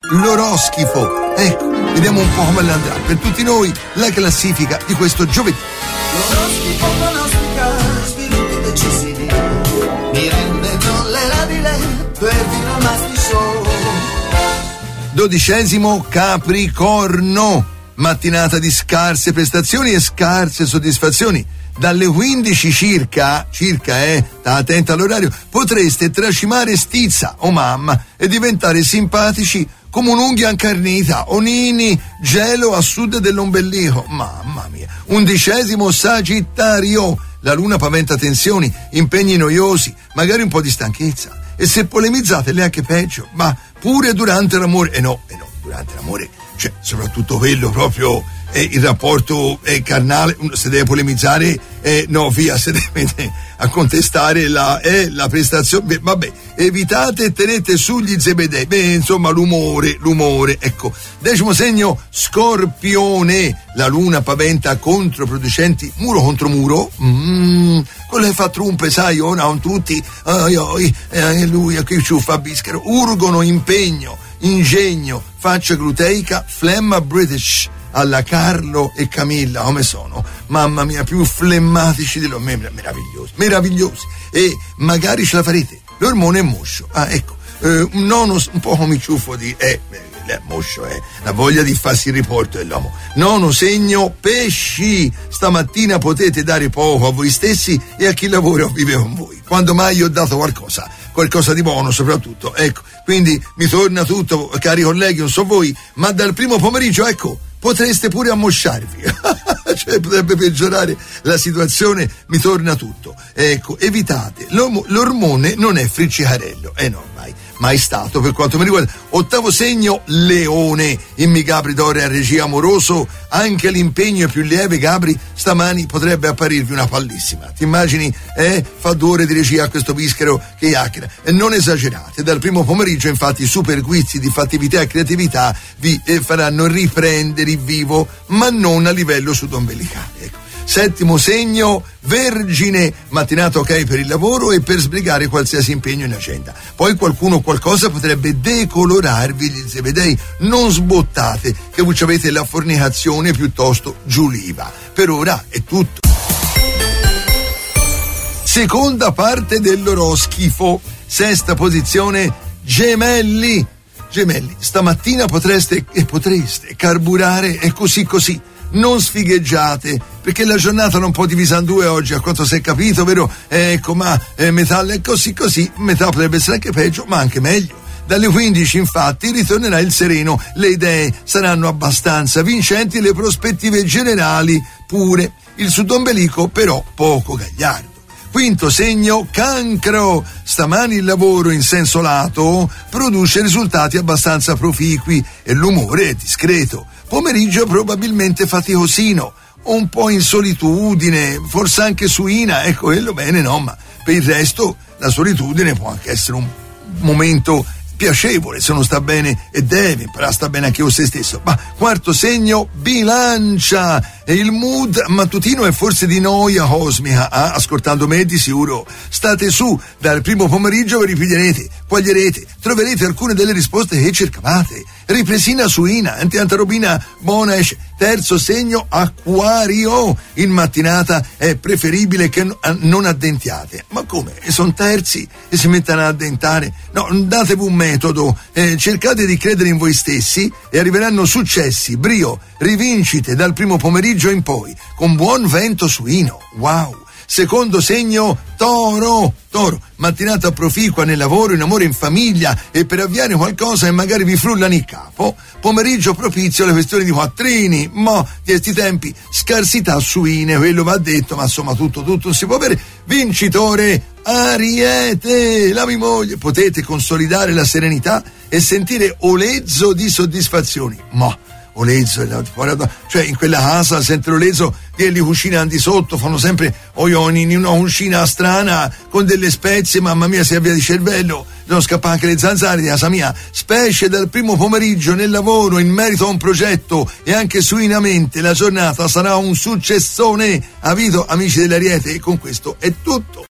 l'oroscifo. Ecco, vediamo un po' come andrà per tutti noi la classifica di questo giovedì. L'oroscifo pronostica sviluppi decisivi, mi rende tollerabile per vino masticio. 12° Capricorno, mattinata di scarse prestazioni e scarse soddisfazioni. Dalle 15 circa, sta attenta all'orario, potreste tracimare stizza o mamma e diventare simpatici come un'unghia incarnita, onini, gelo a sud dell'ombelico. Mamma mia. 11° Sagittario, la luna paventa tensioni, impegni noiosi, magari un po' di stanchezza. E se polemizzate è anche peggio, ma pure durante l'amore, no, durante l'amore, cioè soprattutto quello proprio, il rapporto carnale, se deve polemizzare, no, via, se deve a contestare la prestazione, vabbè, evitate e tenete sugli zebedei, insomma l'umore, ecco. 10° segno Scorpione, la luna paventa controproducenti, muro contro muro, quello che fa trumpe, sai, ora tutti, lui, qui ciuffa bischero, urgono impegno, ingegno, faccia gluteica, flemma British, alla Carlo e Camilla, come sono? Mamma mia, più flemmatici di loro, meravigliosi. E magari ce la farete. L'ormone è moscio. Ecco, un nono, un po' come ciuffo di moscio, la voglia di farsi il riporto dell'uomo. 9° segno Pesci, stamattina potete dare poco a voi stessi e a chi lavora o vive con voi. Quando mai ho dato qualcosa di buono soprattutto, ecco, quindi mi torna tutto, cari colleghi, non so voi, ma dal primo pomeriggio, ecco, potreste pure ammosciarvi, cioè potrebbe peggiorare la situazione, mi torna tutto. Ecco, evitate, l'ormone non è friccicarello, no, mai stato per quanto mi riguarda. 8° segno Leone, in mi Gabri Dore a regia amoroso, anche l'impegno è più lieve, Gabri, stamani potrebbe apparirvi una pallissima. Ti immagini, fa 2 ore di regia a questo bischero che chiacchiera, e non esagerate, dal primo pomeriggio infatti i super guizzi di fattività e creatività vi faranno riprendere il vivo, ma non a livello sudombelicale, ecco. 7° segno Vergine, mattinata ok per il lavoro e per sbrigare qualsiasi impegno in agenda. Poi qualcosa potrebbe decolorarvi gli zebedei, non sbottate che voi avete la fornicazione piuttosto giuliva. Per ora è tutto. Seconda parte dell'oroscifo, 6ª posizione Gemelli, stamattina potreste carburare e così. Non sfigheggiate, perché la giornata non può divisa in 2 oggi, a quanto si è capito, vero? Ecco, ma metà è così, metà potrebbe essere anche peggio, ma anche meglio. Dalle 15 infatti ritornerà il sereno, le idee saranno abbastanza vincenti, le prospettive generali pure. Il sudombelico però poco gagliardo. 5° segno Cancro, stamani il lavoro in senso lato produce risultati abbastanza proficui e l'umore è discreto. Pomeriggio probabilmente faticosino, un po' in solitudine, forse anche suina, ecco, quello bene, no, ma per il resto la solitudine può anche essere un momento piacevole se uno sta bene, e deve imparare a sta bene anche con se stesso. Ma 4° segno Bilancia, e il mood mattutino è forse di noia cosmica, ascoltando me di sicuro. State su, dal primo pomeriggio vi ripiglierete, quaglierete, troverete alcune delle risposte che cercavate. Ripresina suina, antiantarobina buona esce. 3° segno Acquario, in mattinata è preferibile che non addentiate. Ma come? Sono terzi e si mettono a addentare? No, datevi un metodo, cercate di credere in voi stessi e arriveranno successi, brio, rivincite dal primo pomeriggio in poi, con buon vento suino. Wow! 2° segno Toro, mattinata proficua nel lavoro, in amore, in famiglia e per avviare qualcosa e magari vi frullano il capo. Pomeriggio propizio alle questioni di quattrini, di questi tempi scarsità suine, quello va detto, ma insomma tutto si può avere. Vincitore Ariete, la mia moglie, potete consolidare la serenità e sentire olezzo di soddisfazioni. Olezzo, cioè in quella casa sento l'olezzo che li cucinano di sotto, fanno sempre in una cucina strana con delle spezie, mamma mia, si avvia di cervello, devono scappare anche le zanzare di casa mia. Specie dal primo pomeriggio nel lavoro in merito a un progetto e anche suinamente la giornata sarà un successone. Avvito amici dell'Ariete, e con questo è tutto.